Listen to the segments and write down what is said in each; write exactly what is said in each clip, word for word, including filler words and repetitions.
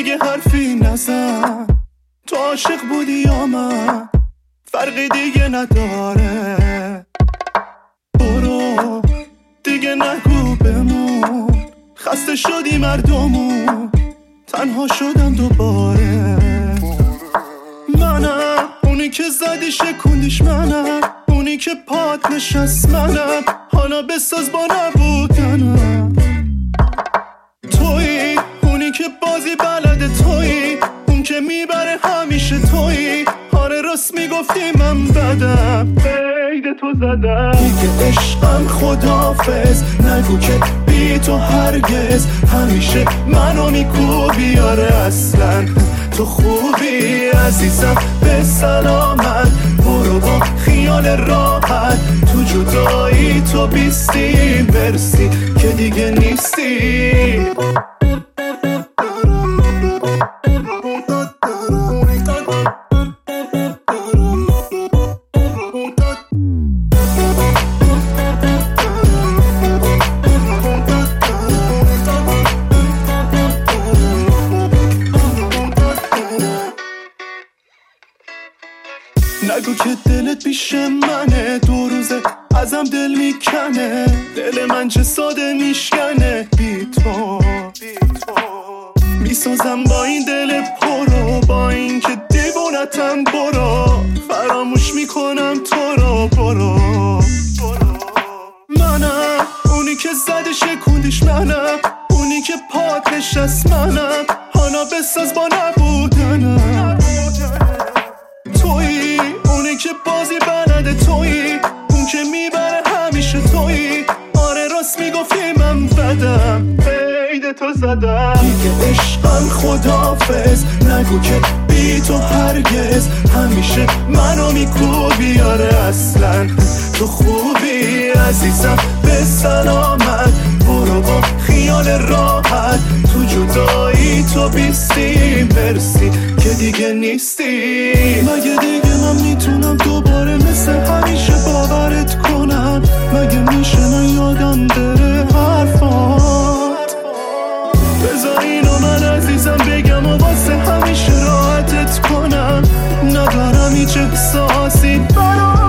دیگه حرفی نزن، تو عاشق بودی یا من فرقی دیگه نداره. برو دیگه نگو بمون، خسته شدی مردمون، تنها شدم دوباره. منم اونی که زدی شکوندیش، منم اونی که پات نشست، منم حالا بساز با نبودنم. تویی اونی که بازی بلده، تویی اون که میبره همیشه، تویی آره راست میگفتی من بدم، قید تو زدم. دیگه عشقم خدافظ، نگو که بی تو هرگز، همیشه منو میکوبی آره اصلا تو خوبی عزیزم به سلامت. برو با خیال راحت، تو جدایی تو بیستی، مرسی که دیگه نیستی. نگو که دلت پیش منه، دو روزه ازم دل میکنه، دل من چه ساده میشکنه بی تو. میسازم با این دل پرو، با این که دیوونتم، برو فراموش میکنم تو رو. برو منم اونی که زده شکوندیش، منم اونی که پات نشست، منم حالا بساز با نبودنم. تویی اونی که بازی بلده، تویی اون که میبره همیشه، تویی آره راست میگفتی من بدم، قید تو زدم. دیگه عشقم خدافظ، نگو که بی تو هرگز، همیشه منو میکوبی آره اصلا تو خوبی عزیزم به سلامت. برو با خیال راحت، تو جدایی تو بیستی، مرسی که دیگه نیستی. مگه دیگه من میتونم دوباره مثل همیشه باورت کنم؟ مگه میشه من یادم بره حرفات؟ بذار اینو من عزیزم بگم و واسه همیشه راحتت کنم، ندارم هیچ احساسی برات.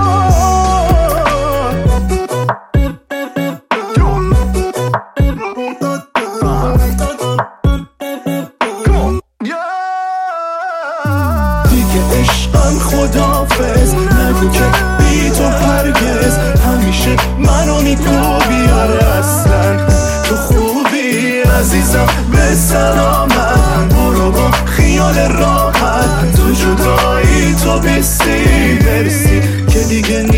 دیگه عشقم خدافظ، نگو که بی تو هرگز، همیشه منو میکوبی آره اصلا تو خوبی عزیزم به سلامت. برو با خیال راحت، تو جدایی تو بیستی، مرسی که دیگه